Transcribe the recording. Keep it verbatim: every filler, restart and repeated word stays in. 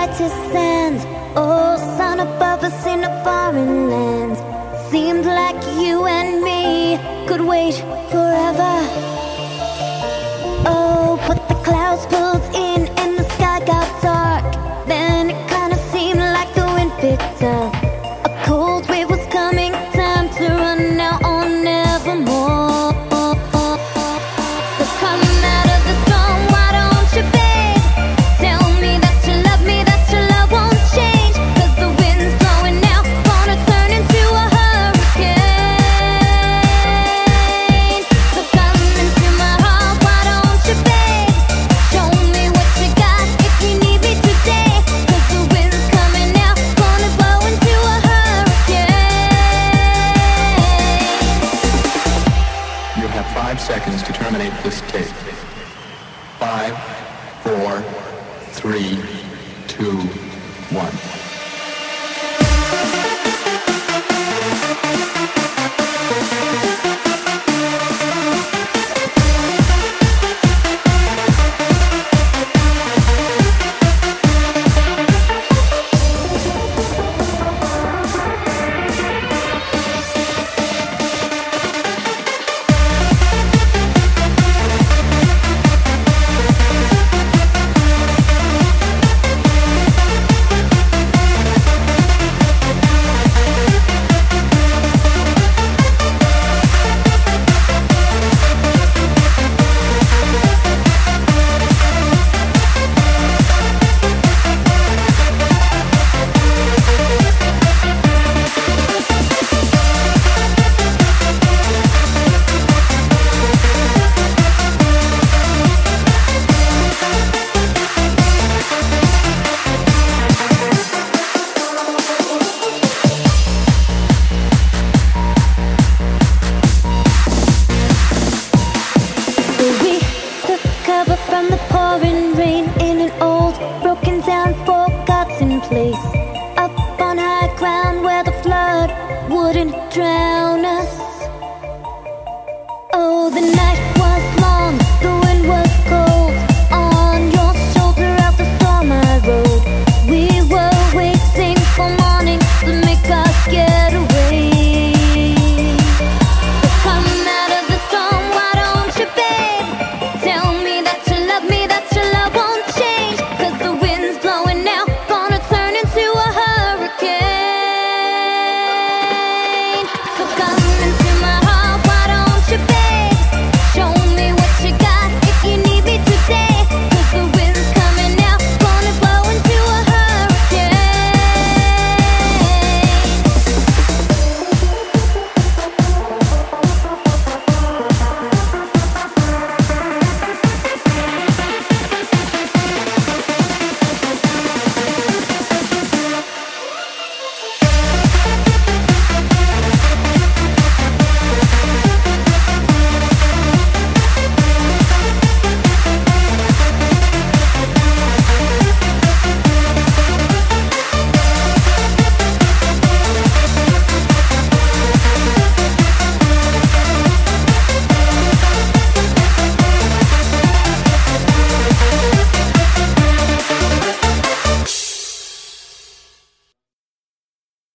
brightest sands. Oh, sun above us in a foreign land. Seemed like you and me could wait forever. Oh, but the clouds pulled in and the sky got dark. Then it kinda seemed like the wind picked up. A cold wave was coming, time to run now or nevermore. So come out of the storm, why don't you, babe? Tell me that you love me, that your love won't change. Cause the wind's blowing now, gonna turn into a hurricane. So come into my heart, why don't you, babe? Show me what you got if you need me today. Cause the wind's coming now, gonna blow into a hurricane. You have five seconds to terminate this tape. Five, four, three, two, one. So we took cover from the pouring rain in an old, broken down, forgotten place. Up on high ground where the flood wouldn't drown us.